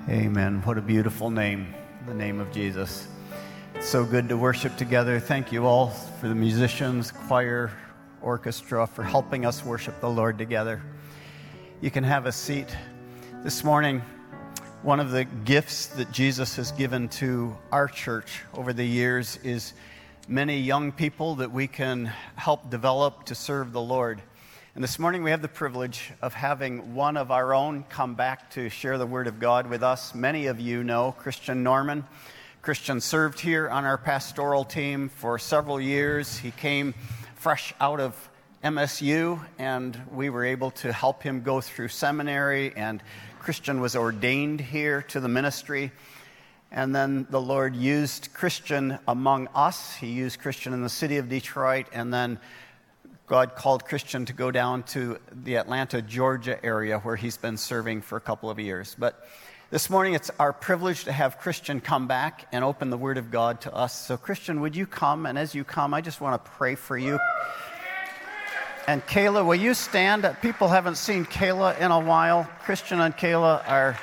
Amen. What a beautiful name, the name of Jesus. It's so good to worship together. Thank you all for the musicians, choir, orchestra, for helping us worship the Lord together. You can have a seat. This morning, one of the gifts that Jesus has given to our church over the years is many young people that we can help develop to serve the Lord. And this morning we have the privilege of having one of our own come back to share the Word of God with us. Many of you know Christian Norman. Christian served here on our pastoral team for several years. He came fresh out of MSU, and we were able to help him go through seminary, and Christian was ordained here to the ministry. And then the Lord used Christian among us. He used Christian in the city of Detroit, and then God called Christian to go down to the Atlanta, Georgia area where he's been serving for a couple of years. But this morning it's our privilege to have Christian come back and open the Word of God to us. So Christian, would you come? And as you come, I just want to pray for you. And Kayla, will you stand? People haven't seen Kayla in a while. Christian and Kayla are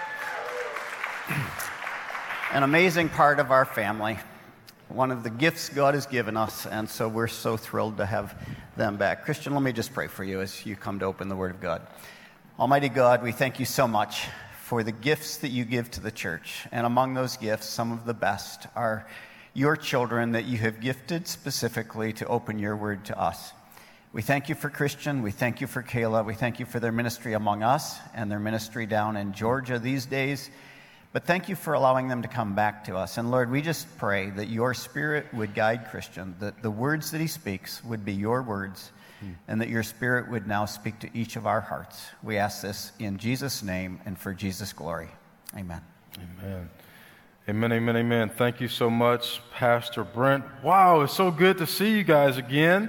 an amazing part of our family. One of the gifts God has given us, and so we're so thrilled to have them back. Christian, let me just pray for you as you come to open the Word of God. Almighty God, we thank you so much for the gifts that you give to the church. And among those gifts, some of the best are your children that you have gifted specifically to open your Word to us. We thank you for Christian. We thank you for Kayla. We thank you for their ministry among us and their ministry down in Georgia these days. But thank you for allowing them to come back to us. And Lord, we just pray that your Spirit would guide Christian, that the words that he speaks would be your words, and that your Spirit would now speak to each of our hearts. We ask this in Jesus' name and for Jesus' glory. Amen. Amen. Amen, amen, amen. Thank you so much, Pastor Brent. Wow, it's so good to see you guys again.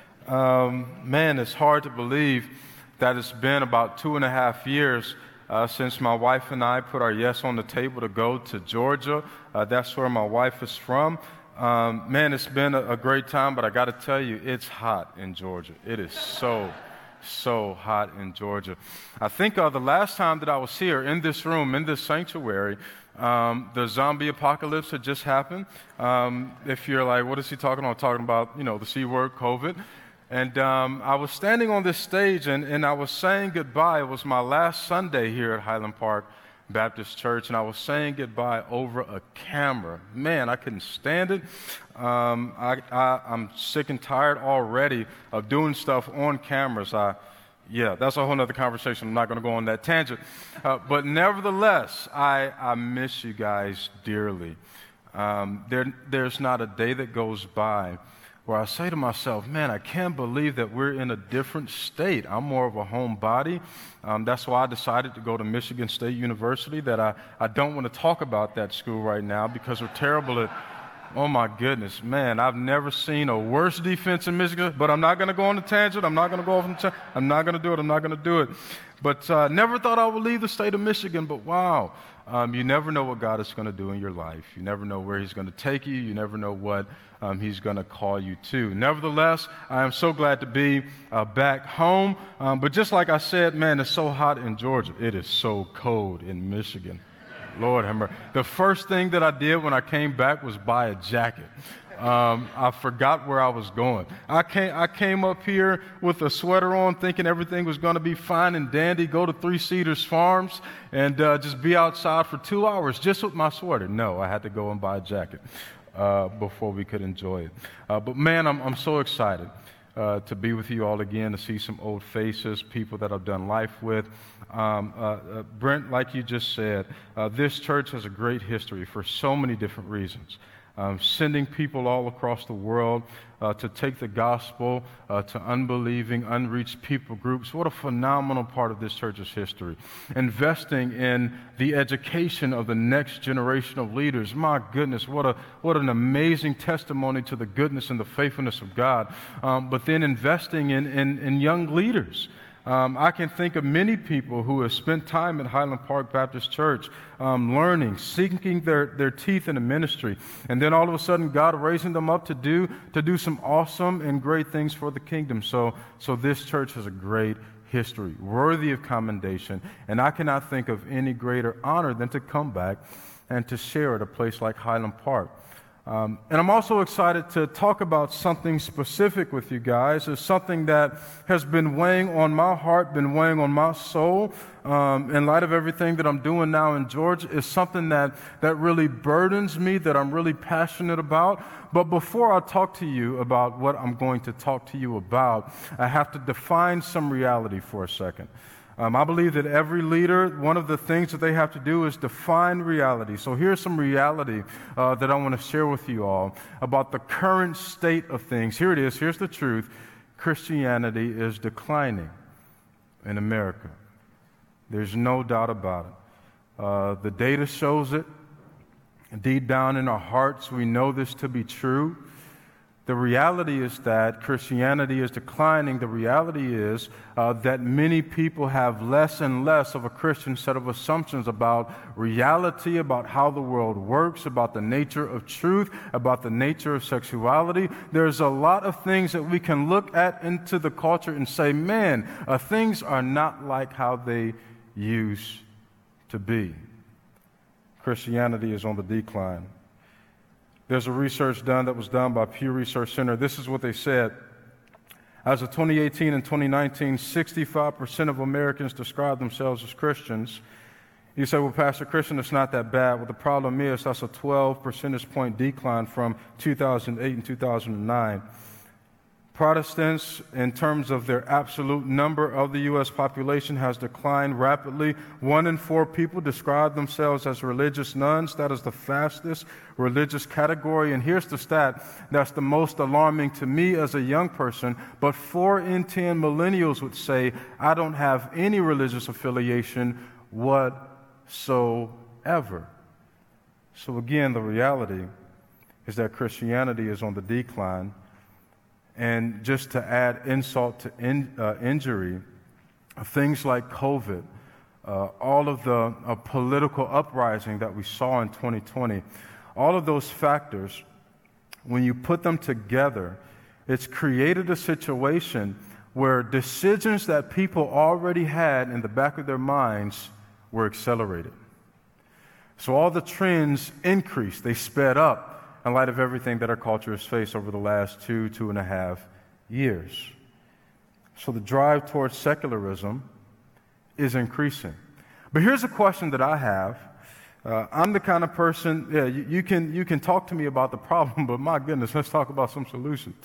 Man, it's hard to believe that it's been about 2.5 years since my wife and I put our yes on the table to go to Georgia. That's where my wife is from. Man, it's been a great time, but I got to tell you, it's hot in Georgia. It is so hot in Georgia. I think the last time that I was here in this room, in this sanctuary, the zombie apocalypse had just happened. If you're like, what is he talking about? I'm talking about, the C word, COVID. And I was standing on this stage, and I was saying goodbye. It was my last Sunday here at Highland Park Baptist Church, and I was saying goodbye over a camera. Man, I couldn't stand it. I'm sick and tired already of doing stuff on cameras. That's a whole other conversation. I'm not going to go on that tangent. But nevertheless, I miss you guys dearly. There's not a day that goes by where I say to myself, man, I can't believe that we're in a different state. I'm more of a homebody. That's why I decided to go to Michigan State University, that I don't want to talk about that school right now because we're terrible at, oh my goodness, man, I've never seen a worse defense in Michigan, but I'm not going to go on a tangent. I'm not going to go off on a tangent. I'm not going to do it. But never thought I would leave the state of Michigan, but wow. You never know what God is going to do in your life. You never know where he's going to take you. You never know what he's going to call you to. Nevertheless, I am so glad to be back home. But just like I said, man, it's so hot in Georgia. It is so cold in Michigan. Lord have mercy. The first thing that I did when I came back was buy a jacket. I forgot where I was going. I came up here with a sweater on thinking everything was going to be fine and dandy, go to Three Cedars Farms and just be outside for 2 hours just with my sweater. No, I had to go and buy a jacket before we could enjoy it. But man, I'm so excited to be with you all again, to see some old faces, people that I've done life with. Brent, like you just said, this church has a great history for so many different reasons. Sending people all across the world to take the gospel to unbelieving, unreached people groups. What a phenomenal part of this church's history. Investing in the education of the next generation of leaders. My goodness, what an amazing testimony to the goodness and the faithfulness of God. But then investing in young leaders. I can think of many people who have spent time at Highland Park Baptist Church learning, sinking their teeth in the ministry, and then all of a sudden God raising them up to do some awesome and great things for the kingdom. So this church has a great history, worthy of commendation, and I cannot think of any greater honor than to come back and to share at a place like Highland Park. And I'm also excited to talk about something specific with you guys. It's something that has been weighing on my heart, been weighing on my soul. In light of everything that I'm doing now in Georgia, is something that really burdens me, that I'm really passionate about. But before I talk to you about what I'm going to talk to you about, I have to define some reality for a second. I believe that every leader, one of the things that they have to do is define reality. So here's some reality that I want to share with you all about the current state of things. Here it is. Here's the truth. Christianity is declining in America. There's no doubt about it. The data shows it. Deep down in our hearts, we know this to be true. The reality is that Christianity is declining. The reality is that many people have less and less of a Christian set of assumptions about reality, about how the world works, about the nature of truth, about the nature of sexuality. There's a lot of things that we can look at into the culture and say, man, things are not like how they used to be. Christianity is on the decline. There's a research that was done by Pew Research Center. This is what they said. As of 2018 and 2019, 65% of Americans describe themselves as Christians. You say, well, Pastor Christian, it's not that bad. Well, the problem is that's a 12 percentage point decline from 2008 and 2009. Protestants, in terms of their absolute number of the U.S. population, has declined rapidly. 1 in 4 people describe themselves as religious nuns. That is the fastest religious category. And here's the stat that's the most alarming to me as a young person. But 4 in 10 millennials would say, I don't have any religious affiliation whatsoever. So again, the reality is that Christianity is on the decline. And just to add insult to injury, things like COVID, all of the political uprising that we saw in 2020, all of those factors, when you put them together, it's created a situation where decisions that people already had in the back of their minds were accelerated. So all the trends increased, they sped up, in light of everything that our culture has faced over the last 2.5 years. So the drive towards secularism is increasing. But here's a question that I have. I'm the kind of person, you can talk to me about the problem, but my goodness, let's talk about some solutions.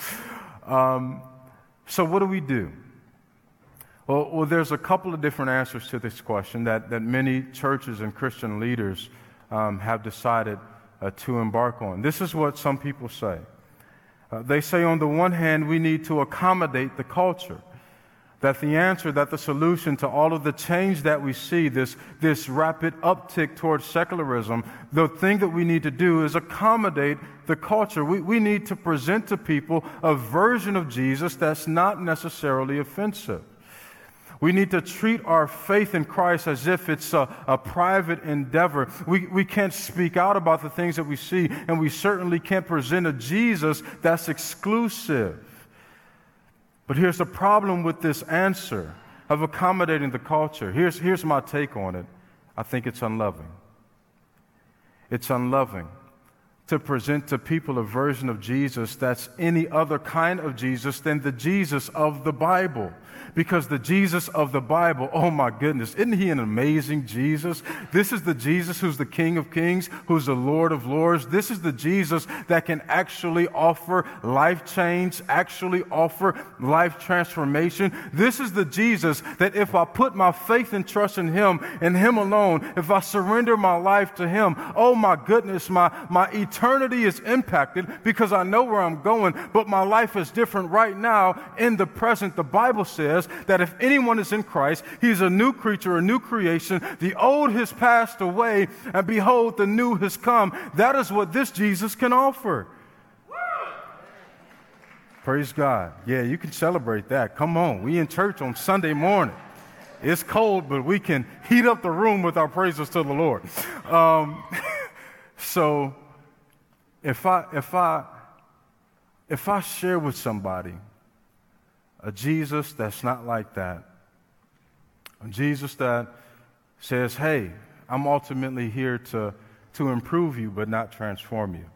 So what do we do? Well, there's a couple of different answers to this question that many churches and Christian leaders have decided to embark on. This is what some people say. They say, on the one hand, we need to accommodate the culture. That the answer, that the solution to all of the change that we see, this rapid uptick towards secularism, the thing that we need to do is accommodate the culture. We need to present to people a version of Jesus that's not necessarily offensive. We need to treat our faith in Christ as if it's a private endeavor. We can't speak out about the things that we see, and we certainly can't present a Jesus that's exclusive. But here's the problem with this answer of accommodating the culture. Here's my take on it. I think it's unloving. It's unloving to present to people a version of Jesus that's any other kind of Jesus than the Jesus of the Bible. Because the Jesus of the Bible, oh my goodness, isn't he an amazing Jesus? This is the Jesus who's the King of Kings, who's the Lord of Lords. This is the Jesus that can actually offer life change, actually offer life transformation. This is the Jesus that if I put my faith and trust in him and him alone, if I surrender my life to him, oh my goodness, my eternity is impacted because I know where I'm going, but my life is different right now in the present. The Bible says that if anyone is in Christ, he's a new creature, a new creation. The old has passed away, and behold, the new has come. That is what this Jesus can offer. Praise God. Yeah, you can celebrate that. Come on. We in church on Sunday morning. It's cold, but we can heat up the room with our praises to the Lord. So if I share with somebody a Jesus that's not like that, A Jesus that says, hey, I'm ultimately here to improve you but not transform you.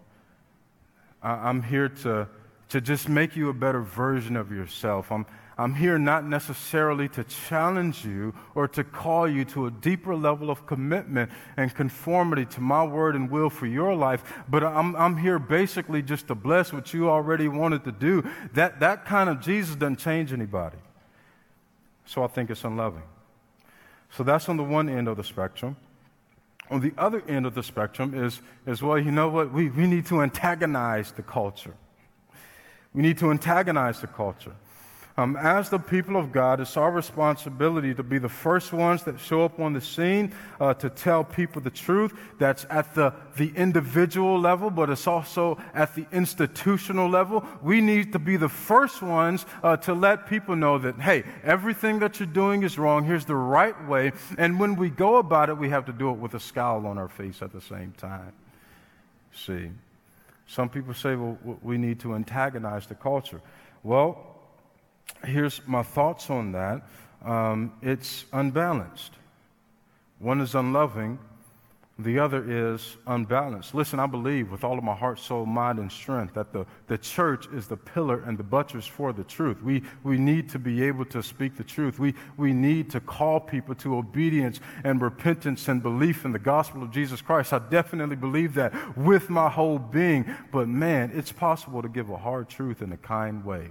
I'm here to just make you a better version of yourself. I'm here not necessarily to challenge you or to call you to a deeper level of commitment and conformity to my word and will for your life, but I'm here basically just to bless what you already wanted to do. That kind of Jesus doesn't change anybody. So I think it's unloving. So that's on the one end of the spectrum. On the other end of the spectrum is well, you know what? We need to antagonize the culture. We need to antagonize the culture. As the people of God, it's our responsibility to be the first ones that show up on the scene to tell people the truth. That's at the individual level, but it's also at the institutional level. We need to be the first ones to let people know that, hey, everything that you're doing is wrong. Here's the right way. And when we go about it, we have to do it with a scowl on our face at the same time. See, some people say, well, we need to antagonize the culture. Well, here's my thoughts on that. It's unbalanced. One is unloving, the other is unbalanced. Listen, I believe with all of my heart, soul, mind, and strength that the church is the pillar and the buttress for the truth. We need to be able to speak the truth. We need to call people to obedience and repentance and belief in the gospel of Jesus Christ. I definitely believe that with my whole being. But man, it's possible to give a hard truth in a kind way.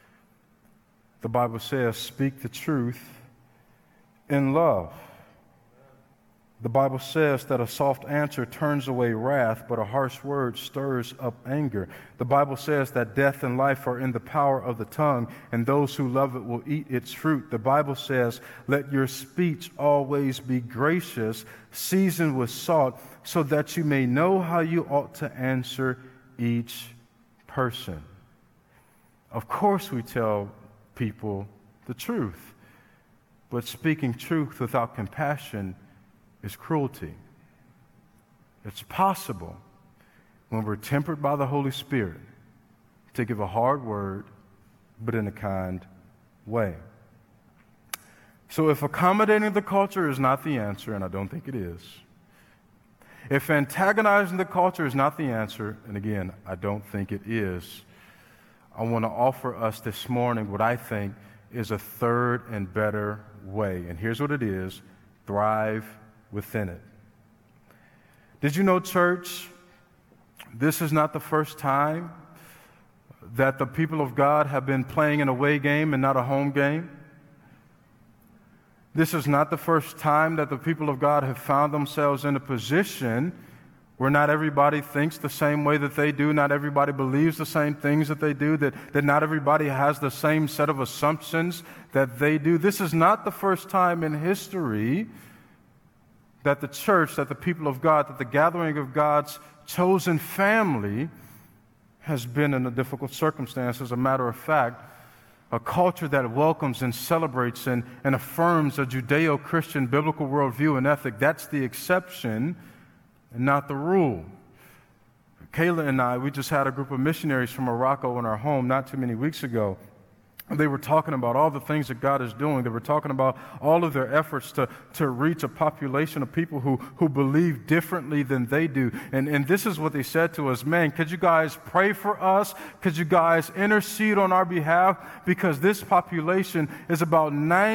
The Bible says, speak the truth in love. The Bible says that a soft answer turns away wrath, but a harsh word stirs up anger. The Bible says that death and life are in the power of the tongue, and those who love it will eat its fruit. The Bible says, let your speech always be gracious, seasoned with salt, so that you may know how you ought to answer each person. Of course we tell people the truth, but speaking truth without compassion is cruelty. It's possible when we're tempered by the Holy Spirit to give a hard word, but in a kind way. So if accommodating the culture is not the answer, and I don't think it is, if antagonizing the culture is not the answer, and again, I don't think it is, I want to offer us this morning what I think is a third and better way. And here's what it is: thrive within it. Did you know, church, this is not the first time that the people of God have been playing an away game and not a home game? This is not the first time that the people of God have found themselves in a position where not everybody thinks the same way that they do, not everybody believes the same things that they do, that not everybody has the same set of assumptions that they do. This is not the first time in history that the church, that the people of God, that the gathering of God's chosen family has been in a difficult circumstance. As a matter of fact, a culture that welcomes and celebrates and affirms a Judeo-Christian biblical worldview and ethic, that's the exception and not the rule. Kayla and I, we just had a group of missionaries from Morocco in our home not too many weeks ago. They were talking about all the things that God is doing. They were talking about all of their efforts to reach a population of people who believe differently than they do. And this is what they said to us: man, could you guys pray for us? Could you guys intercede on our behalf? Because this population is about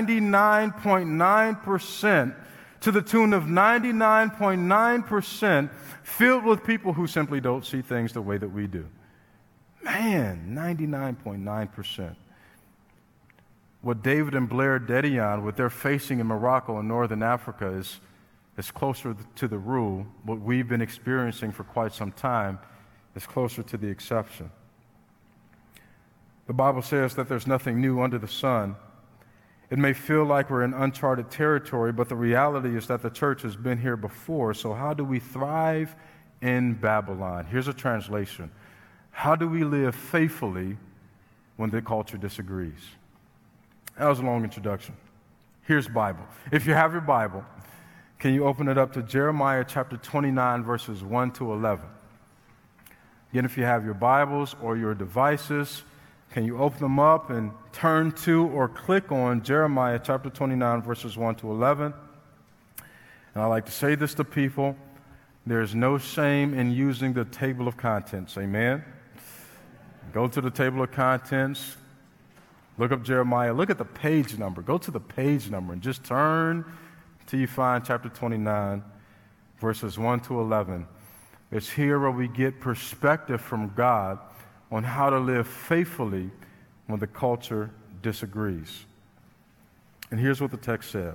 99.9%, to the tune of 99.9%, filled with people who simply don't see things the way that we do. Man, 99.9%. What David and Blair Dedion, what they're facing in Morocco and northern Africa is closer to the rule. What we've been experiencing for quite some time is closer to the exception. The Bible says that there's nothing new under the sun. It may feel like we're in uncharted territory, but the reality is that the church has been here before. So how do we thrive in Babylon? Here's a translation. How do we live faithfully when the culture disagrees? That was a long introduction. Here's Bible. If you have your Bible, can you open it up to Jeremiah chapter 29, verses 1 to 11? Again, if you have your Bibles or your devices, Can you open them up and turn to or click on Jeremiah chapter 29, verses 1 to 11? And I like to say this to people. There's no shame in using the table of contents. Amen? Go to the table of contents. Look up Jeremiah. Look at the page number. Go to the page number and just turn till you find chapter 29, verses 1 to 11. It's here where we get perspective from God on how to live faithfully when the culture disagrees. And here's what the text says.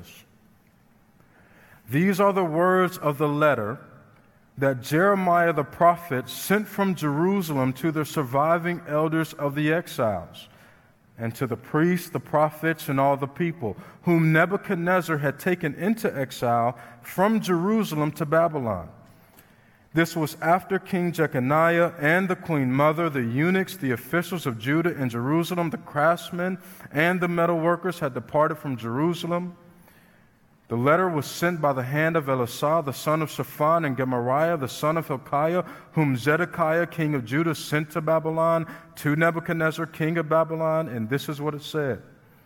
These are the words of the letter that Jeremiah the prophet sent from Jerusalem to the surviving elders of the exiles, and to the priests, the prophets, and all the people, whom Nebuchadnezzar had taken into exile from Jerusalem to Babylon. This was after King Jeconiah and the queen mother, the eunuchs, the officials of Judah and Jerusalem, the craftsmen, and the metalworkers had departed from Jerusalem. The letter was sent by the hand of Elisah, the son of Shaphan, and Gemariah, the son of Hilkiah, whom Zedekiah, king of Judah, sent to Babylon, to Nebuchadnezzar, king of Babylon. And this is what it said.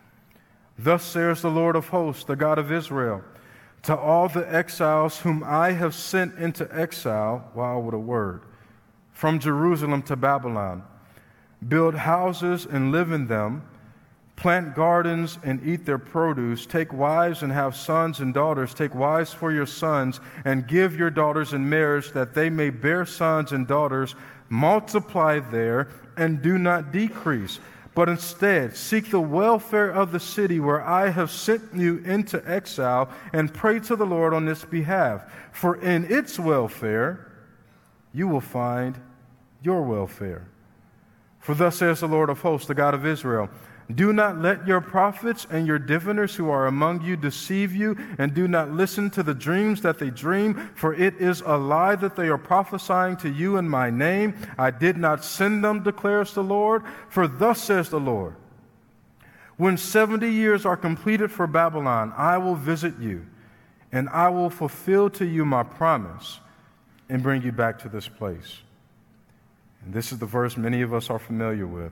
Thus says the Lord of hosts, the God of Israel, to all the exiles whom I have sent into exile, wow, what a word, from Jerusalem to Babylon, build houses and live in them, plant gardens and eat their produce, take wives and have sons and daughters, take wives for your sons, and give your daughters in marriage, that they may bear sons and daughters, multiply there, and do not decrease. But instead, seek the welfare of the city where I have sent you into exile, and pray to the Lord on its behalf. For in its welfare, you will find your welfare. For thus says the Lord of hosts, the God of Israel, do not let your prophets and your diviners who are among you deceive you, and do not listen to the dreams that they dream, for it is a lie that they are prophesying to you in my name. I did not send them, declares the Lord. For thus says the Lord, when 70 years are completed for Babylon, I will visit you, and I will fulfill to you my promise and bring you back to this place. And this is the verse many of us are familiar with.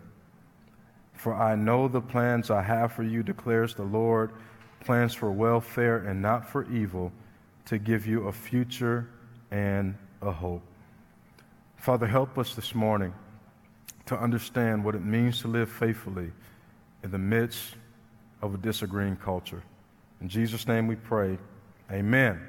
For I know the plans I have for you, declares the Lord, plans for welfare and not for evil, to give you a future and a hope. Father, help us this morning to understand what it means to live faithfully in the midst of a disagreeing culture. In Jesus' name we pray, amen.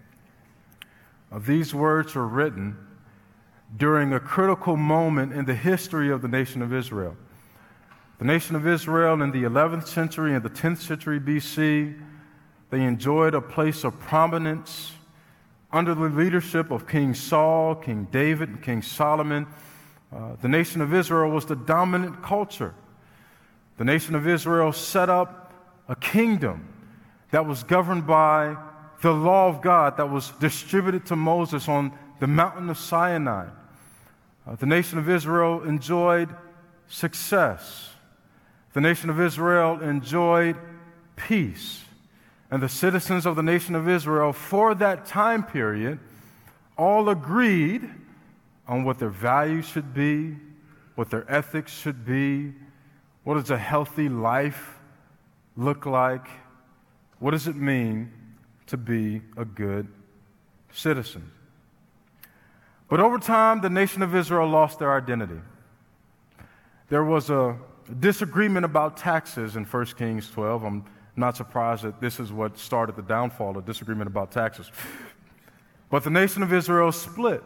These words were written during a critical moment in the history of the nation of Israel. The nation of Israel in the 11th century and the 10th century BC, they enjoyed a place of prominence under the leadership of King Saul, King David, and King Solomon. The nation of Israel was the dominant culture. The nation of Israel set up a kingdom that was governed by the law of God that was distributed to Moses on the mountain of Sinai. The nation of Israel enjoyed success. The nation of Israel enjoyed peace. And the citizens of the nation of Israel for that time period all agreed on what their values should be, what their ethics should be, what does a healthy life look like, what does it mean to be a good citizen. But over time, the nation of Israel lost their identity. There was a disagreement about taxes in 1 Kings 12. I'm not surprised that this is what started the downfall, a disagreement about taxes. But the nation of Israel split.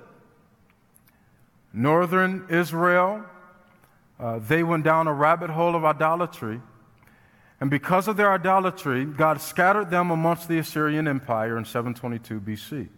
Northern Israel, they went down a rabbit hole of idolatry. And because of their idolatry, God scattered them amongst the Assyrian Empire in 722 BC.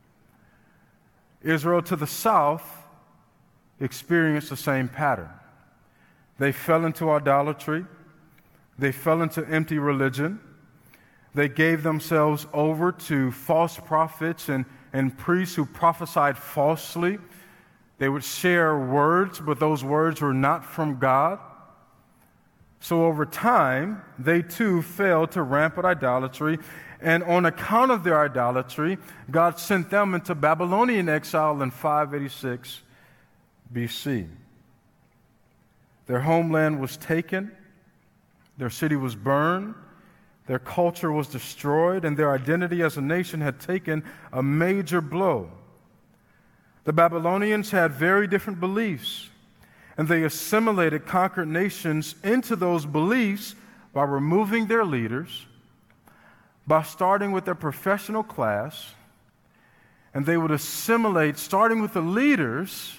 Israel to the south experienced the same pattern. They fell into idolatry. They fell into empty religion. They gave themselves over to false prophets and priests who prophesied falsely. They would share words, but those words were not from God. So over time, they too fell to rampant idolatry. And on account of their idolatry, God sent them into Babylonian exile in 586 BC. Their homeland was taken, their city was burned, their culture was destroyed, and their identity as a nation had taken a major blow. The Babylonians had very different beliefs, and they assimilated conquered nations into those beliefs by removing their leaders, by starting with their professional class, and they would assimilate, starting with the leaders,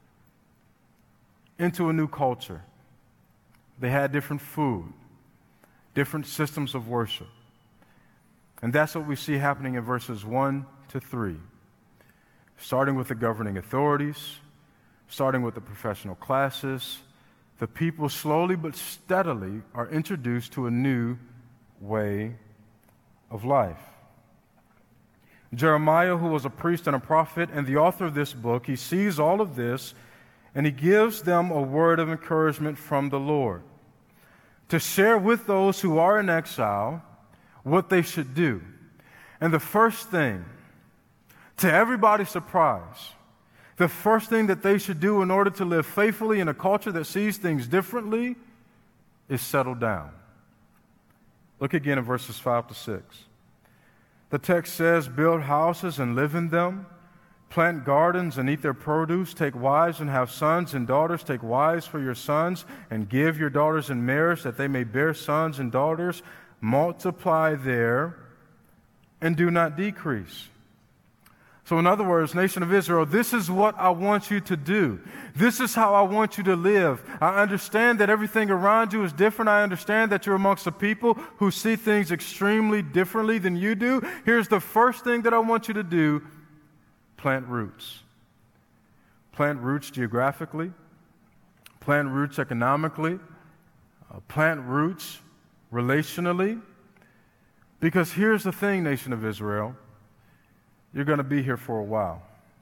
into a new culture. They had different food, different systems of worship. And that's what we see happening in verses 1 to 3. Starting with the governing authorities, starting with the professional classes, the people slowly but steadily are introduced to a new way of life. Jeremiah, who was a priest and a prophet and the author of this book, he sees all of this and he gives them a word of encouragement from the Lord to share with those who are in exile what they should do. And the first thing, to everybody's surprise, the first thing that they should do in order to live faithfully in a culture that sees things differently is settle down. Look again at verses 5 to 6. The text says, build houses and live in them, plant gardens and eat their produce, take wives and have sons and daughters, take wives for your sons and give your daughters in marriage that they may bear sons and daughters, multiply there and do not decrease. So in other words, nation of Israel, this is what I want you to do. This is how I want you to live. I understand that everything around you is different. I understand that you're amongst a people who see things extremely differently than you do. Here's the first thing that I want you to do. Plant roots. Plant roots geographically. Plant roots economically. Plant roots relationally. Because here's the thing, nation of Israel. You're going to be here for a while.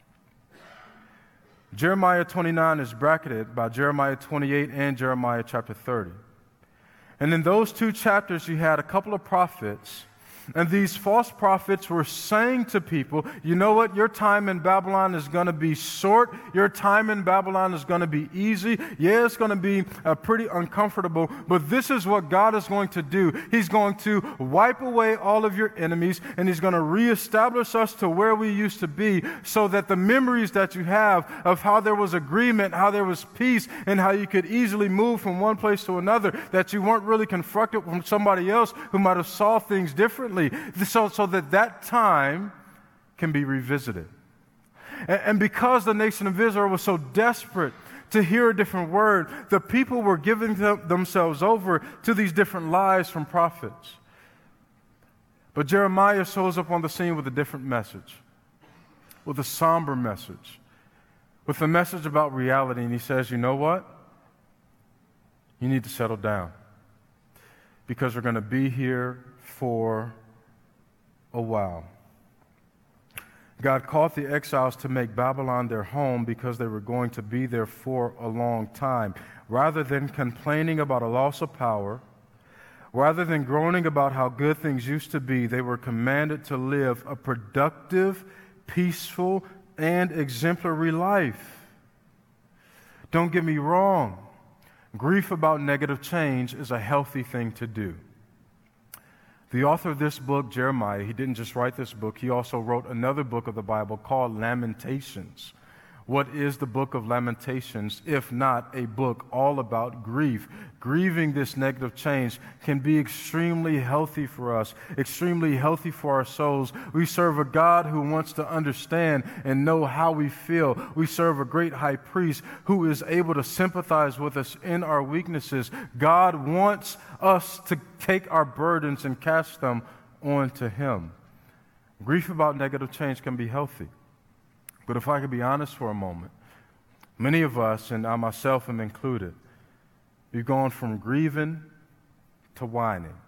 Jeremiah 29 is bracketed by Jeremiah 28 and Jeremiah chapter 30. And in those two chapters, you had a couple of prophets. And these false prophets were saying to people, you know what, your time in Babylon is going to be short. Your time in Babylon is going to be easy. Yeah, it's going to be pretty uncomfortable, but this is what God is going to do. He's going to wipe away all of your enemies, and He's going to reestablish us to where we used to be so that the memories that you have of how there was agreement, how there was peace, and how you could easily move from one place to another, that you weren't really confronted from somebody else who might have saw things differently. So that time can be revisited. And because the nation of Israel was so desperate to hear a different word, the people were giving themselves over to these different lies from prophets. But Jeremiah shows up on the scene with a different message, with a somber message, with a message about reality. And he says, you know what? You need to settle down because we're going to be here for a while. God called the exiles to make Babylon their home because they were going to be there for a long time. Rather than complaining about a loss of power, rather than groaning about how good things used to be, they were commanded to live a productive, peaceful, and exemplary life. Don't get me wrong. Grief about negative change is a healthy thing to do. The author of this book, Jeremiah, he didn't just write this book, he also wrote another book of the Bible called Lamentations. What is the book of Lamentations if not a book all about grief? Grieving this negative change can be extremely healthy for us, extremely healthy for our souls. We serve a God who wants to understand and know how we feel. We serve a great high priest who is able to sympathize with us in our weaknesses. God wants us to take our burdens and cast them onto Him. Grief about negative change can be healthy. But if I could be honest for a moment, many of us, and I myself am included, we've gone from grieving to whining.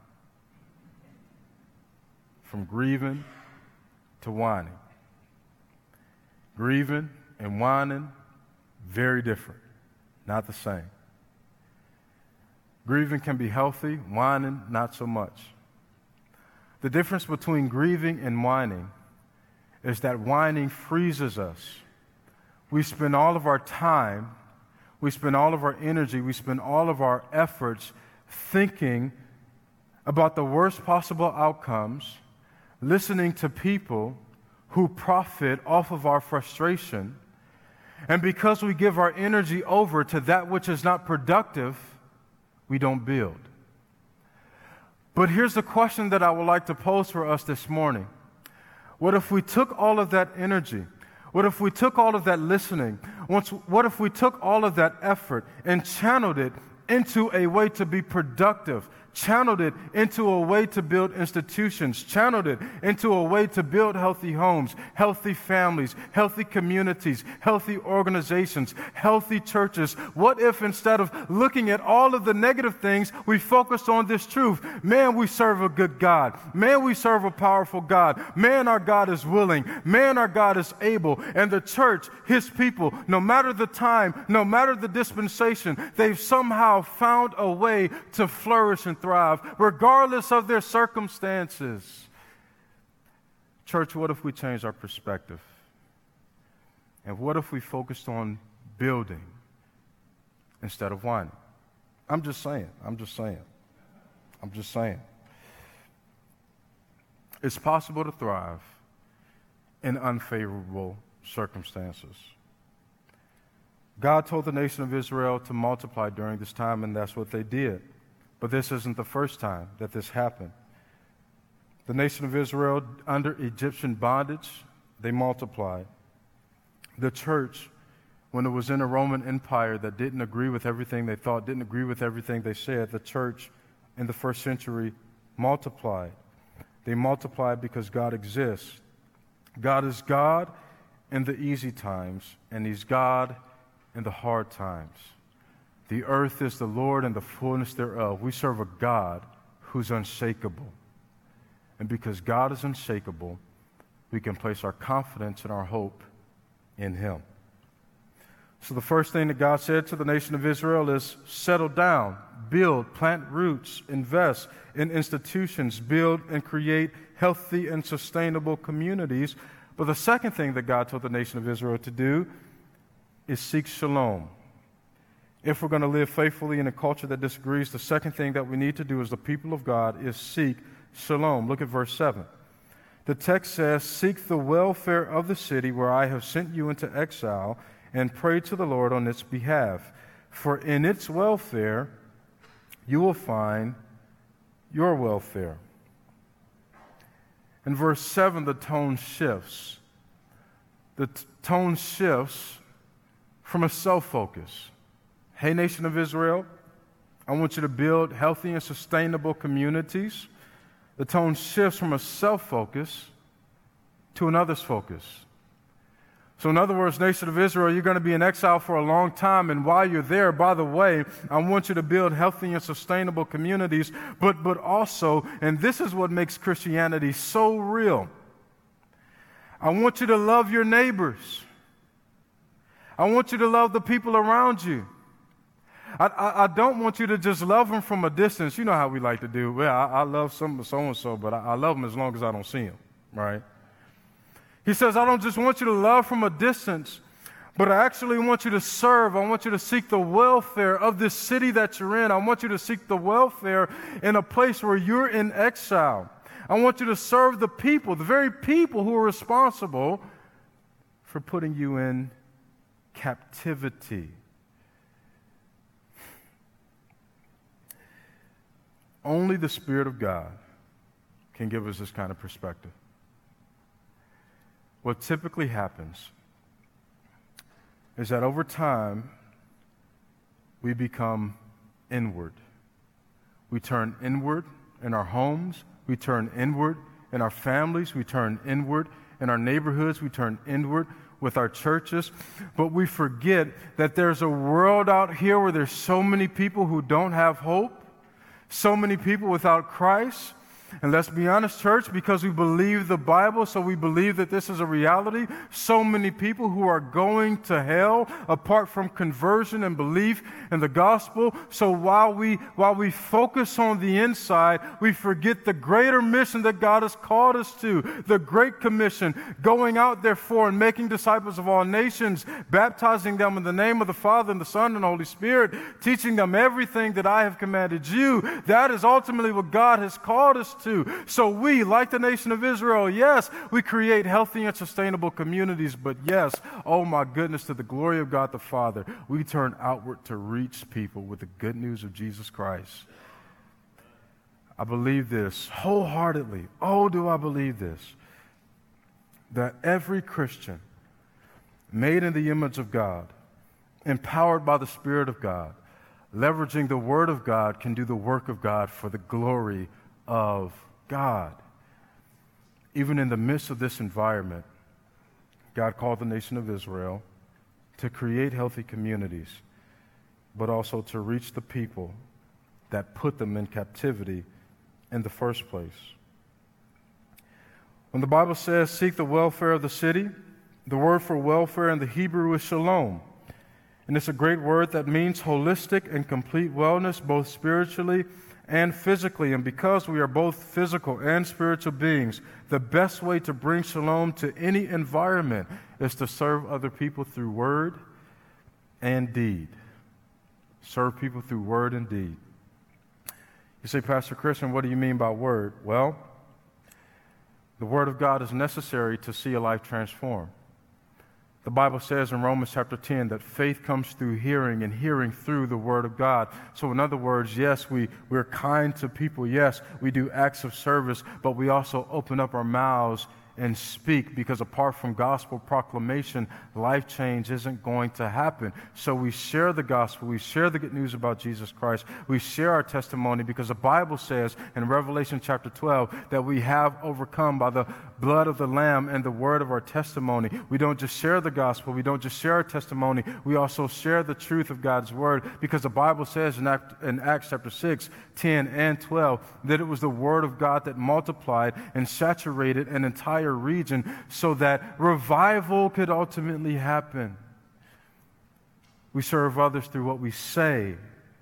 From grieving to whining. Grieving and whining, very different, not the same. Grieving can be healthy, whining, not so much. The difference between grieving and whining is that whining freezes us. We spend all of our time we spend all of our energy, we spend all of our efforts thinking about the worst possible outcomes, listening to people who profit off of our frustration. And because we give our energy over to that which is not productive, we don't build. But here's the question that I would like to pose for us this morning. What if we took all of that energy? What if we took all of that listening? What if we took all of that effort and channeled it into a way to be productive, channeled it into a way to build institutions, channeled it into a way to build healthy homes, healthy families, healthy communities, healthy organizations, healthy churches? What if instead of looking at all of the negative things, we focused on this truth? Man, we serve a good God. Man, we serve a powerful God. Man, our God is willing. Man, our God is able. And the church, His people, no matter the time, no matter the dispensation, they've somehow found a way to flourish and thrive, regardless of their circumstances. Church, what if we changed our perspective? And what if we focused on building instead of whining? I'm just saying. It's possible to thrive in unfavorable circumstances. God told the nation of Israel to multiply during this time, and that's what they did. But this isn't the first time that this happened. The nation of Israel, under Egyptian bondage, they multiplied. The church, when it was in a Roman Empire that didn't agree with everything they thought, didn't agree with everything they said, the church in the first century multiplied. They multiplied because God exists. God is God in the easy times, and He's God in the hard times. The earth is the Lord and the fullness thereof. We serve a God who's unshakable. And because God is unshakable, we can place our confidence and our hope in Him. So the first thing that God said to the nation of Israel is settle down, build, plant roots, invest in institutions, build and create healthy and sustainable communities. But the second thing that God told the nation of Israel to do is seek shalom. If we're going to live faithfully in a culture that disagrees, the second thing that we need to do as the people of God is seek shalom. Look at verse 7. The text says, seek the welfare of the city where I have sent you into exile, and pray to the Lord on its behalf. For in its welfare you will find your welfare. In verse 7, the tone shifts. The tone shifts from a self-focus. Hey, nation of Israel, I want you to build healthy and sustainable communities. The tone shifts from a self-focus to an others focus. So in other words, nation of Israel, you're going to be in exile for a long time, and while you're there, by the way, I want you to build healthy and sustainable communities, but also, and this is what makes Christianity so real, I want you to love your neighbors. I want you to love the people around you. I don't want you to just love them from a distance. You know how we like to do. Well, I love so-and-so, but I love them as long as I don't see them, right? He says, I don't just want you to love from a distance, but I actually want you to serve. I want you to seek the welfare of this city that you're in. I want you to seek the welfare in a place where you're in exile. I want you to serve the people, the very people who are responsible for putting you in captivity. Only the Spirit of God can give us this kind of perspective. What typically happens is that over time, we become inward. We turn inward in our homes. We turn inward in our families. We turn inward in our neighborhoods. We turn inward with our churches. But we forget that there's a world out here where there's so many people who don't have hope, so many people without Christ. And let's be honest, church, because we believe the Bible, so we believe that this is a reality, so many people who are going to hell apart from conversion and belief in the gospel. So while we focus on the inside, we forget the greater mission that God has called us to, the Great Commission, going out therefore and making disciples of all nations, baptizing them in the name of the Father and the Son and the Holy Spirit, teaching them everything that I have commanded you. That is ultimately what God has called us to. So we, like the nation of Israel, yes, we create healthy and sustainable communities, but yes, oh my goodness, to the glory of God the Father, we turn outward to reach people with the good news of Jesus Christ. I believe this wholeheartedly. Oh, do I believe this? That every Christian made in the image of God, empowered by the Spirit of God, leveraging the Word of God, can do the work of God for the glory of God. Even in the midst of this environment, God called the nation of Israel to create healthy communities, but also to reach the people that put them in captivity in the first place. When the Bible says, seek the welfare of the city, the word for welfare in the Hebrew is shalom. And it's a great word that means holistic and complete wellness, both spiritually and physically. And because we are both physical and spiritual beings, the best way to bring shalom to any environment is to serve other people through word and deed. Serve people through word and deed. You say, Pastor Christian, what do you mean by word? Well, the word of God is necessary to see a life transformed. The Bible says in Romans chapter 10 that faith comes through hearing and hearing through the Word of God. So in other words, yes, we're kind to people. Yes, we do acts of service, but we also open up our mouths and speak, because apart from gospel proclamation, life change isn't going to happen. So we share the gospel, we share the good news about Jesus Christ, we share our testimony, because the Bible says in Revelation chapter 12 that we have overcome by the blood of the Lamb and the word of our testimony. We don't just share the gospel, we don't just share our testimony, we also share the truth of God's word, because the Bible says in Acts chapter 6, 10, and 12 that it was the word of God that multiplied and saturated an entire region so that revival could ultimately happen. We serve others through what we say.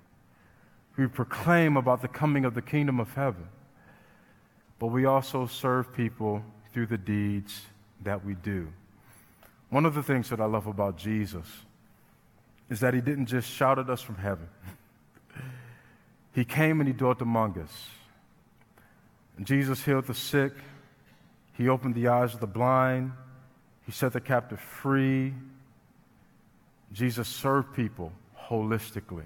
We proclaim about the coming of the kingdom of heaven. But we also serve people through the deeds that we do. One of the things that I love about Jesus is that he didn't just shout at us from heaven. He came and he dwelt among us. And Jesus healed the sick. He opened the eyes of the blind. He set the captive free. Jesus served people holistically.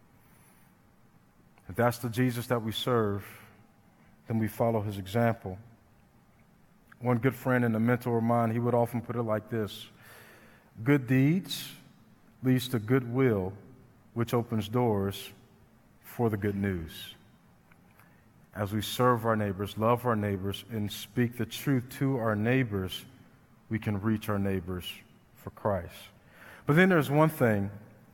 If that's the Jesus that we serve, then we follow his example. One good friend and a mentor of mine, he would often put it like this: good deeds leads to goodwill, which opens doors for the good news. As we serve our neighbors, love our neighbors, and speak the truth to our neighbors, we can reach our neighbors for Christ. But then there's one thing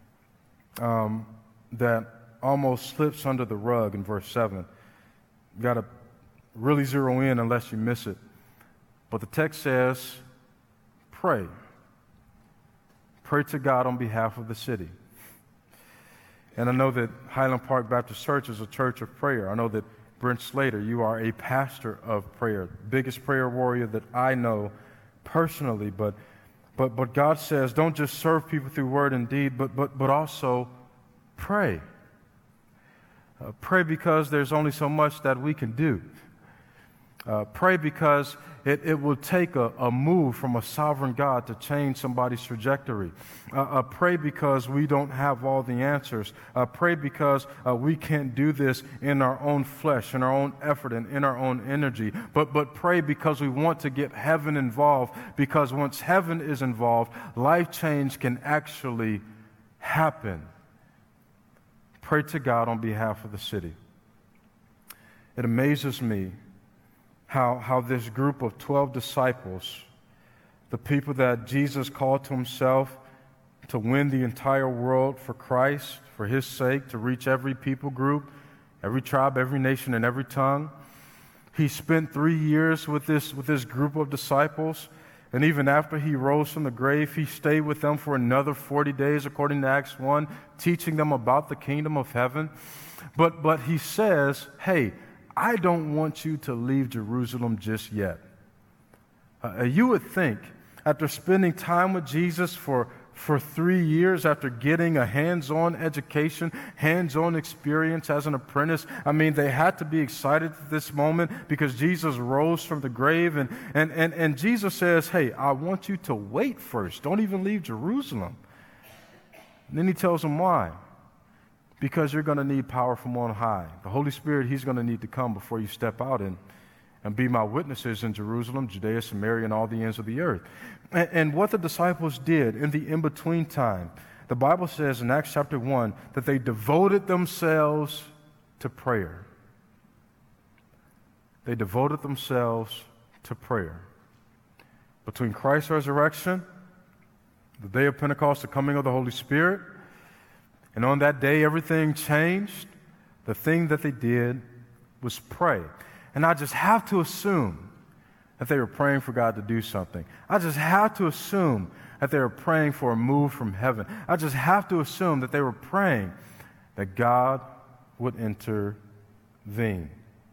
that almost slips under the rug in verse 7. You got to really zero in unless you miss it. But the text says, pray. Pray to God on behalf of the city. And I know that Highland Park Baptist Church is a church of prayer. I know that Brent Slater, you are a pastor of prayer, biggest prayer warrior that I know personally. But God says, don't just serve people through word and deed, but also pray. Pray because there's only so much that we can do. Pray because it will take a move from a sovereign God to change somebody's trajectory. Pray because we don't have all the answers. Pray because we can't do this in our own flesh, in our own effort, and in our own energy. But pray because we want to get heaven involved, because once heaven is involved, life change can actually happen. Pray to God on behalf of the city. It amazes me how this group of 12 disciples, the people that Jesus called to himself to win the entire world for Christ, for his sake, to reach every people group, every tribe, every nation, and every tongue, He spent 3 years with this group of disciples. And even after he rose from the grave, he stayed with them for another 40 days, according to Acts 1, teaching them about the kingdom of heaven. But he says, hey, I don't want you to leave Jerusalem just yet. You would think, after spending time with Jesus for 3 years, after getting a hands-on education, hands-on experience as an apprentice, I mean, they had to be excited at this moment because Jesus rose from the grave. And Jesus says, hey, I want you to wait first. Don't even leave Jerusalem. And then he tells them why. Because you're going to need power from on high. The Holy Spirit, he's going to need to come before you step out and be my witnesses in Jerusalem, Judea, Samaria, and all the ends of the earth. And what the disciples did in the in-between time, the Bible says in Acts chapter 1 that they devoted themselves to prayer. They devoted themselves to prayer. Between Christ's resurrection, the day of Pentecost, the coming of the Holy Spirit, and on that day everything changed, the thing that they did was pray. And I just have to assume that they were praying for God to do something. I just have to assume that they were praying for a move from heaven. I just have to assume that they were praying that God would intervene.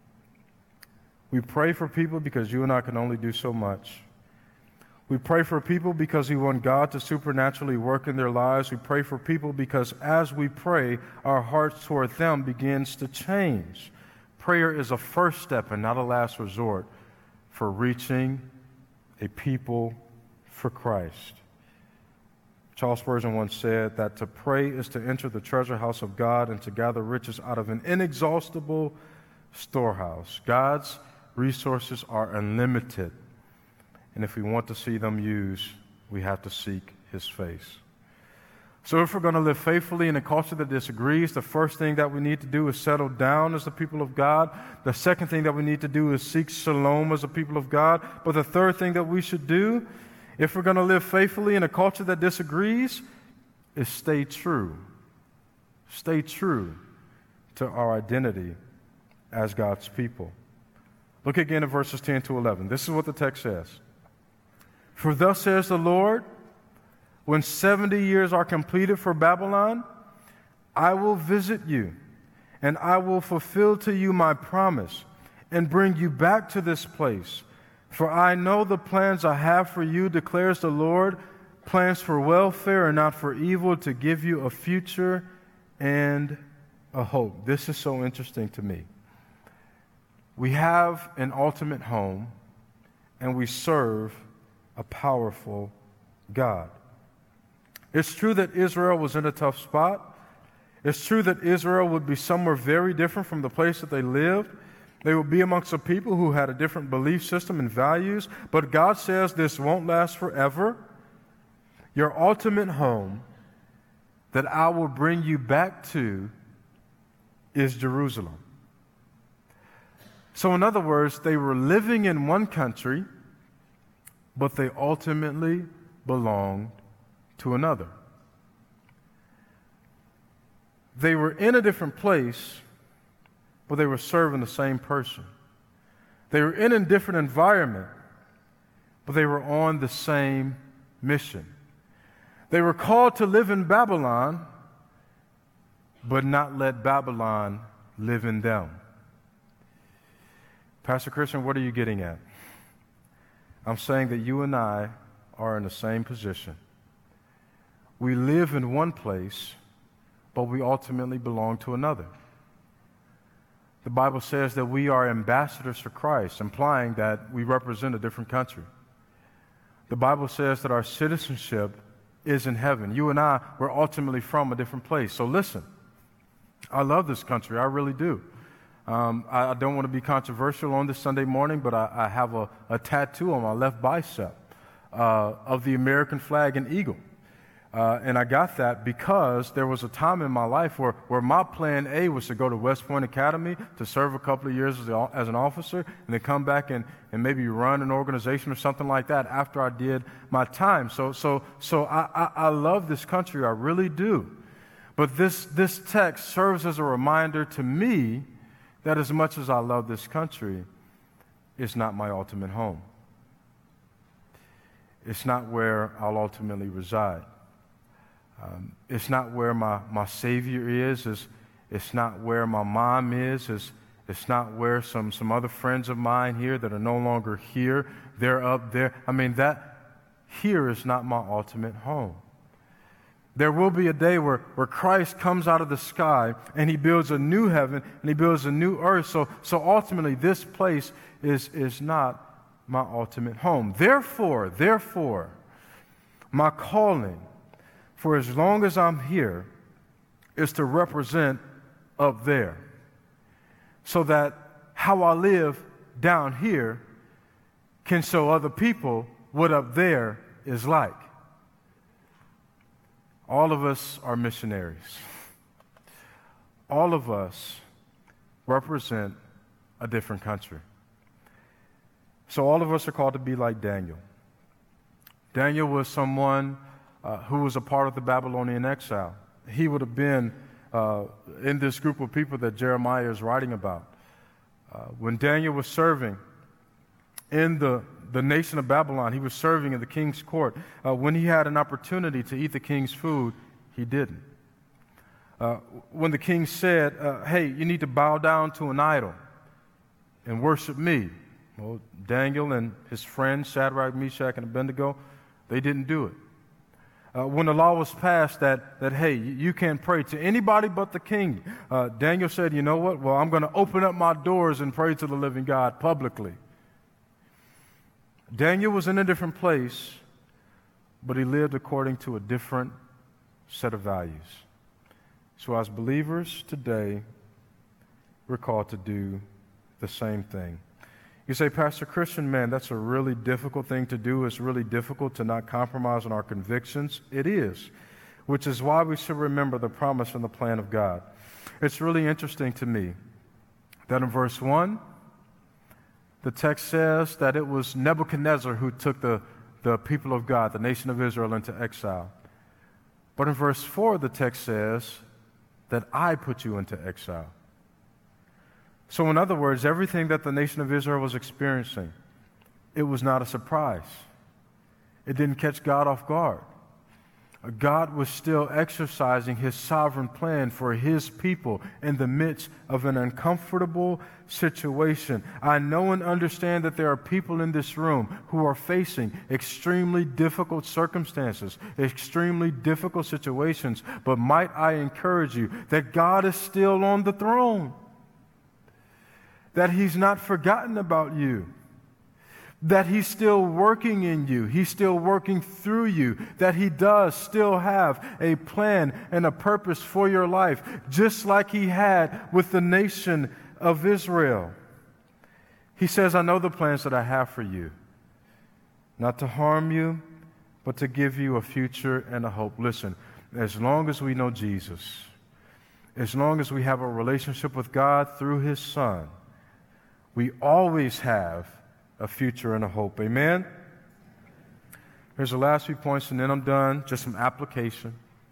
We pray for people because you and I can only do so much. We pray for people because we want God to supernaturally work in their lives. We pray for people because as we pray, our hearts toward them begins to change. Prayer is a first step and not a last resort for reaching a people for Christ. Charles Spurgeon once said that to pray is to enter the treasure house of God and to gather riches out of an inexhaustible storehouse. God's resources are unlimited. And if we want to see them used, we have to seek His face. So if we're going to live faithfully in a culture that disagrees, the first thing that we need to do is settle down as the people of God. The second thing that we need to do is seek shalom as the people of God. But the third thing that we should do, if we're going to live faithfully in a culture that disagrees, is stay true. Stay true to our identity as God's people. Look again at verses 10 to 11. This is what the text says. For thus says the Lord, when 70 years are completed for Babylon, I will visit you, and I will fulfill to you my promise, and bring you back to this place. For I know the plans I have for you, declares the Lord, plans for welfare and not for evil, to give you a future and a hope. This is so interesting to me. We have an ultimate home, and we serve a powerful God. It's true that Israel was in a tough spot. It's true that Israel would be somewhere very different from the place that they lived. They would be amongst a people who had a different belief system and values. But God says this won't last forever. Your ultimate home that I will bring you back to is Jerusalem. So in other words, they were living in one country, but they ultimately belonged to another. They were in a different place, but they were serving the same person. They were in a different environment, but they were on the same mission. They were called to live in Babylon, but not let Babylon live in them. Pastor Christian, what are you getting at? I'm saying that you and I are in the same position. We live in one place, but we ultimately belong to another. The Bible says that we are ambassadors for Christ, implying that we represent a different country. The Bible says that our citizenship is in heaven. You and I, we're ultimately from a different place. So listen, I love this country. I really do. I don't want to be controversial on this Sunday morning, but I have a tattoo on my left bicep of the American flag and eagle. And I got that because there was a time in my life where my plan A was to go to West Point Academy to serve a couple of years as an officer and then come back and maybe run an organization or something like that after I did my time. So I love this country, I really do. But this text serves as a reminder to me that as much as I love this country, is not my ultimate home. It's not where I'll ultimately reside. It's not where my Savior is. It's not where my mom is. It's not where some other friends of mine here that are no longer here. They're up there. I mean, that here is not my ultimate home. There will be a day where Christ comes out of the sky and he builds a new heaven and he builds a new earth. So ultimately, this place is not my ultimate home. Therefore, my calling for as long as I'm here is to represent up there, so that how I live down here can show other people what up there is like. All of us are missionaries. All of us represent a different country. So all of us are called to be like Daniel. Daniel was someone who was a part of the Babylonian exile. He would have been in this group of people that Jeremiah is writing about. When Daniel was serving in the nation of Babylon, he was serving in the king's court. When he had an opportunity to eat the king's food, he didn't. When the king said, hey, you need to bow down to an idol and worship me, well, Daniel and his friends, Shadrach, Meshach, and Abednego, they didn't do it. When the law was passed that hey, you can't pray to anybody but the king, Daniel said, you know what? Well, I'm going to open up my doors and pray to the living God publicly. Daniel was in a different place, but he lived according to a different set of values. So as believers today, we're called to do the same thing. You say, Pastor Christian, man, that's a really difficult thing to do. It's really difficult to not compromise on our convictions. It is, which is why we should remember the promise and the plan of God. It's really interesting to me that in verse 1, the text says that it was Nebuchadnezzar who took the people of God, the nation of Israel, into exile. But in verse 4, the text says that I put you into exile. So in other words, everything that the nation of Israel was experiencing, it was not a surprise. It didn't catch God off guard. God was still exercising his sovereign plan for his people in the midst of an uncomfortable situation. I know and understand that there are people in this room who are facing extremely difficult circumstances, extremely difficult situations, but might I encourage you that God is still on the throne, that he's not forgotten about you, that he's still working in you, he's still working through you, that he does still have a plan and a purpose for your life, just like he had with the nation of Israel. He says, I know the plans that I have for you, not to harm you, but to give you a future and a hope. Listen, as long as we know Jesus, as long as we have a relationship with God through his Son, we always have a future and a hope. Amen? Here's the last few points, and then I'm done. Just some application.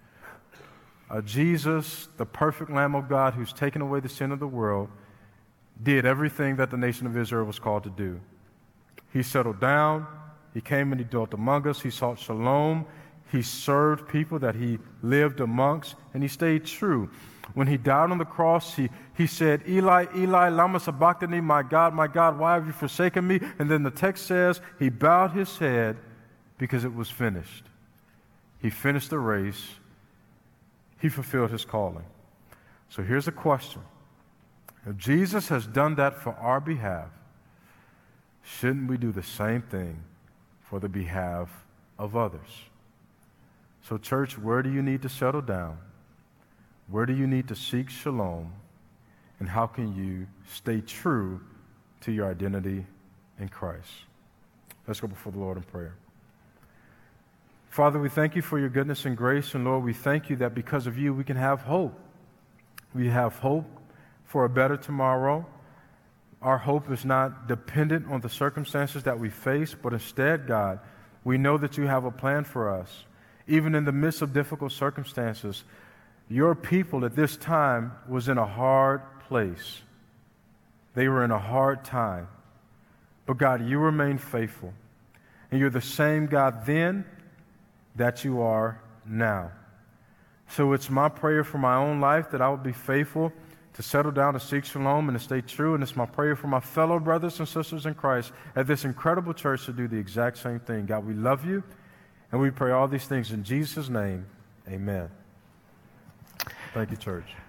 Jesus, the perfect Lamb of God who's taken away the sin of the world, did everything that the nation of Israel was called to do. He settled down. He came and he dwelt among us. He sought shalom. He served people that he lived amongst, and he stayed true. When he died on the cross, he said, Eli, Eli, lama sabachthani, my God, why have you forsaken me? And then the text says he bowed his head because it was finished. He finished the race. He fulfilled his calling. So here's a question. If Jesus has done that for our behalf, shouldn't we do the same thing for the behalf of others? So church, where do you need to settle down? Where do you need to seek shalom? And how can you stay true to your identity in Christ? Let's go before the Lord in prayer. Father, we thank you for your goodness and grace. And Lord, we thank you that because of you, we can have hope. We have hope for a better tomorrow. Our hope is not dependent on the circumstances that we face, but instead, God, we know that you have a plan for us. Even in the midst of difficult circumstances, your people at this time was in a hard place. They were in a hard time. But God, you remain faithful. And you're the same God then that you are now. So it's my prayer for my own life that I will be faithful to settle down, to seek shalom, and to stay true. And it's my prayer for my fellow brothers and sisters in Christ at this incredible church to do the exact same thing. God, we love you, and we pray all these things in Jesus' name. Amen. Thank you, church.